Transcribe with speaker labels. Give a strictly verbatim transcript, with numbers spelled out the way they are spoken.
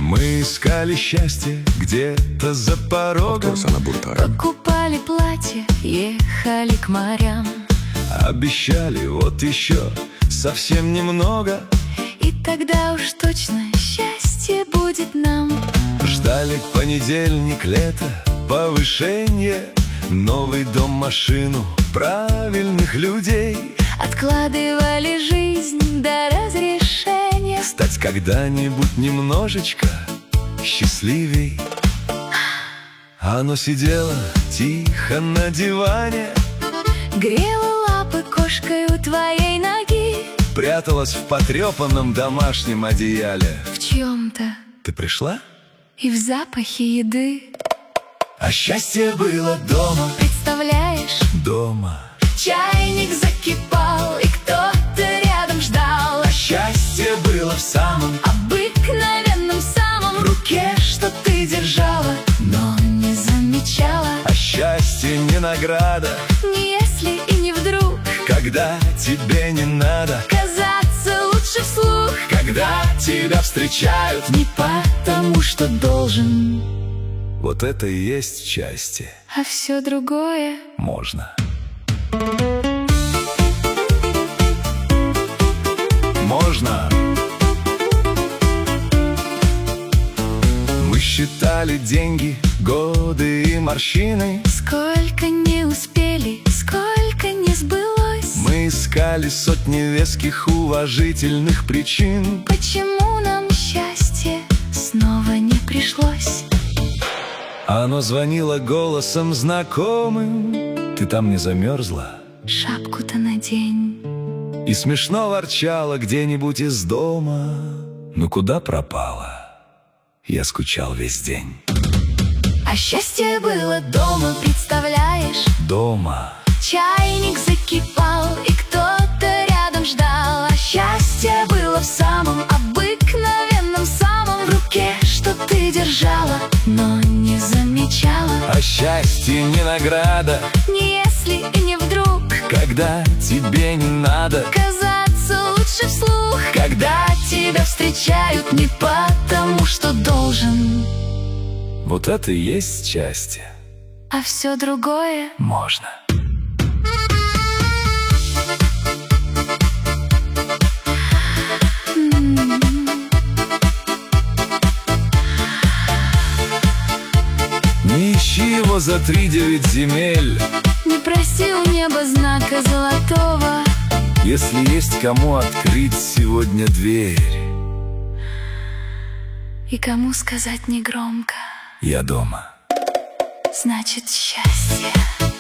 Speaker 1: Мы искали счастье где-то за порогом,
Speaker 2: покупали платье, ехали к морям.
Speaker 1: Обещали вот еще совсем немного,
Speaker 2: и тогда уж точно счастье будет нам.
Speaker 1: Ждали понедельник, лето, повышение, новый дом, машину, правильных людей.
Speaker 2: Откладывали жизнь до разрешения
Speaker 1: Стать когда-нибудь немножечко счастливей. А оно сидело тихо на диване,
Speaker 2: грела лапы кошкой у твоей ноги,
Speaker 1: пряталась в потрепанном домашнем одеяле.
Speaker 2: в чем-то
Speaker 1: Ты пришла?
Speaker 2: и в запахе еды.
Speaker 1: А счастье было дома,
Speaker 2: Представляешь,
Speaker 1: дома.
Speaker 2: чайник закипал, и кто-то рядом ждал.
Speaker 1: А счастье было в самом
Speaker 2: Обыкновенном самом
Speaker 1: в руке,
Speaker 2: что ты держала, но не замечала.
Speaker 1: а счастье не награда,
Speaker 2: Не если и не вдруг
Speaker 1: когда тебе не надо,
Speaker 2: казаться лучше вслух,
Speaker 1: когда тебя встречают.
Speaker 2: не потому что должен,
Speaker 1: Вот это и есть счастье.
Speaker 2: а все другое
Speaker 1: Можно. Можно. Мы считали деньги, годы и морщины.
Speaker 2: сколько не успели, сколько не сбылось.
Speaker 1: Мы искали сотни веских уважительных причин,
Speaker 2: Почему нам счастье снова не пришлось?
Speaker 1: оно звонило голосом знакомым. Ты там не замерзла?
Speaker 2: Шапку-то надень.
Speaker 1: И смешно ворчала где-нибудь из дома. Ну куда пропала? Я скучал весь день.
Speaker 2: А счастье было дома, представляешь?
Speaker 1: Дома.
Speaker 2: Чайник закипал, и кто-то рядом ждал. А счастье было в самом обыкновенном самом в руке, что ты держала, но не замечала.
Speaker 1: А счастье не награда,
Speaker 2: Не если и не вдруг
Speaker 1: когда тебе не надо,
Speaker 2: казаться лучше вслух,
Speaker 1: когда
Speaker 2: тебя встречают не потому что должен,
Speaker 1: вот это и есть счастье.
Speaker 2: а все другое
Speaker 1: Можно. Не ищи его за три девять земель,
Speaker 2: не просил неба знака золотого.
Speaker 1: если есть кому открыть сегодня дверь.
Speaker 2: И кому сказать негромко,
Speaker 1: Я дома.
Speaker 2: значит счастье.